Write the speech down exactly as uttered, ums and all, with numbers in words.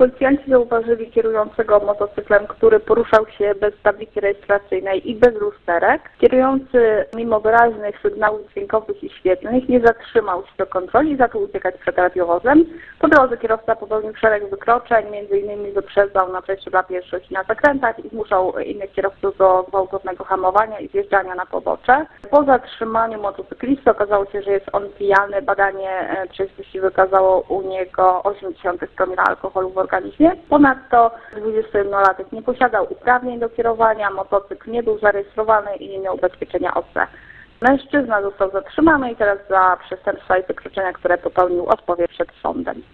Policjanci zauważyli kierującego motocyklem, który poruszał się bez tabliki rejestracyjnej i bez lusterek. Kierujący mimo wyraźnych sygnałów dźwiękowych i świetlnych nie zatrzymał się do kontroli i zaczął uciekać przed radiowozem. Po drodze kierowca popełnił szereg wykroczeń, między innymi wyprzedzał na przejściu dla pieszych i na zakrętach i zmuszał innych kierowców do gwałtownego hamowania i zjeżdżania na pobocze. Po zatrzymaniu motocyklisty okazało się, że jest on pijany. Badanie trzeźwości wykazało u niego osiemdziesiąt promila alkoholu w organizmie. Ponadto dwudziestojednolatek nie posiadał uprawnień do kierowania, motocykl nie był zarejestrowany i nie miał ubezpieczenia O C. Mężczyzna został zatrzymany i teraz za przestępstwa i wykroczenia, które popełnił, odpowie przed sądem.